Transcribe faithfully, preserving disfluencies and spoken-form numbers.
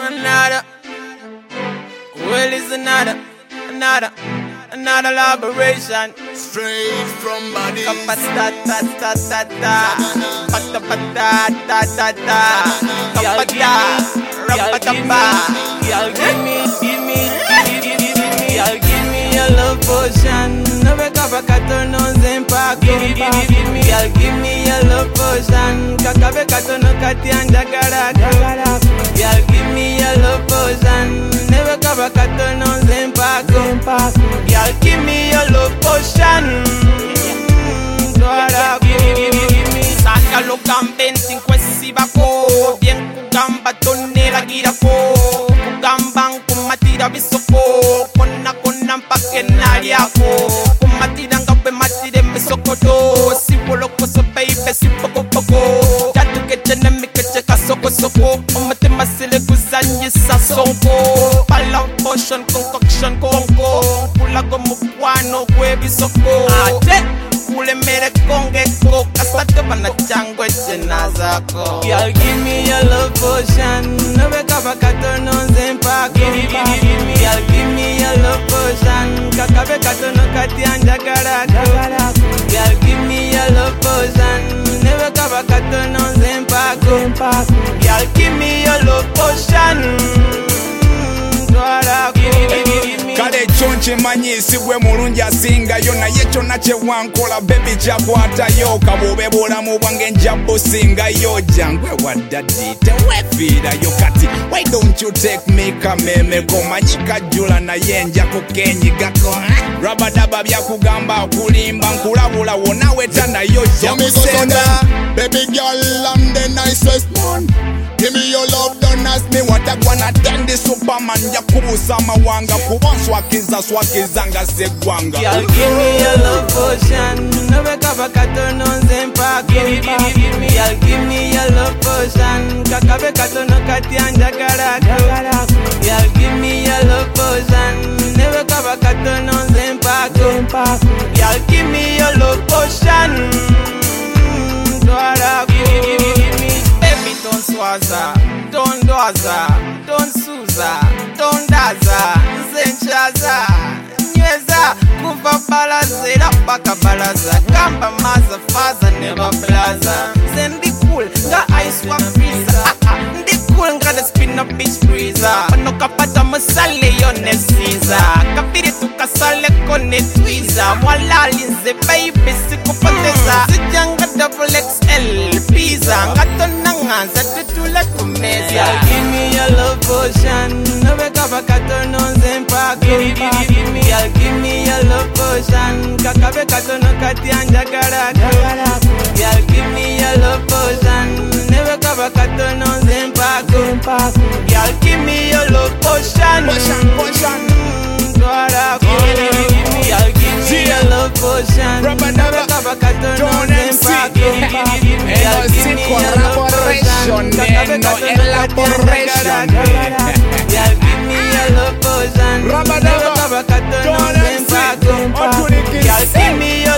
Another, well, it's another, another, another elaboration. Straight from body. Kapata ta ta ta ta, pata pata ta ta ta, kapata, rapatapa. Y'all give me, give me, give me, give me, y'all give me a love potion. No make up a carton on Zempa. Give me, give me, give me, y'all give me a love potion. Kakabe carton no katianja garaka. Y'all give me a love potion. Never cover carton on Zempa. Y'all give me a love potion. Saca lo camben sin kwesiba ko. Bien kugamba tonne la gira ko. Kugambang kumatira bisoko. Kona kona mpake naria ko. Kumatira ngabe matire misokoto. Sipolo koso baby sipoko poko. Jatu keche ne mikeche kasoko soko. Omate masile kuzanyi sasonko. Pala potion concoction konko. Pula como guano kwe bisoko. Ate kule mere konge ko. Kasate bana chango jena zako. Y'all give me a love potion. No make up a carton on Zempa. Give me, give me, give me. Y'all give me a love potion. Kakabe carton no katianja garaka. Y'all give me a love potion. Never cover carton on Zempa. Y'all give me a love potion. Kale chonche manyisi gwe mulungi asingayo naye kyonna kye wankola bebi kyakwatayo kabobe bulamu bwange nja busingayo jangwe waddaddi tewefiirayo kati why don't you take me kameme komanyi kajjula naye nja kukenyigako rabadaba byakugamba okulimba nkulabula wona wetanayo jamusenda. Baby girl, I'm the nicest one. Give me your love, don't ask me what I wanna tell the Superman. Yakubusa mawanga kubanswakiza swakizanga segwanga. Y'all give me a love potion. No make up a carton on Zempa. Give me, give me, give me. Y'all give me a love potion. Kakabe carton no katianja garaka. Y'all give me a love potion. Never cover carton on Zempa. Y'all give me a love potion. Baby, don't swaza, don't doza, don't suza, don't daza, zenchaza, nyweza, kuva balaza, ila baka balaza, kamba maza, faza, never plaza. Zendi cool, nga ice wa freezer, ndi cool, nga the spin up beach freezer. Pano kapata masale, yone Caesar. Kapiri tukasale kone twiza, mwala linze, baby, sikupoteza. Sijanga double X L, pizza, ngato nanganza, tutule kumeza. Y'all give me a love potion. No make up a carton on Zempa. Give me, give me, give me. Y'all give me a love potion. Kakabe carton no katianja garaka. Y'all give me a love potion. Never cover carton on Zempa. Y'all give me a love potion. Potion, potion. Y'all give me a love potion. Never cover carton on Zempa. Y'all give me a love potion. Collaboration, no elaboration. Y'all give me a love potion. Never cover carton on Zempa. Y'all give me a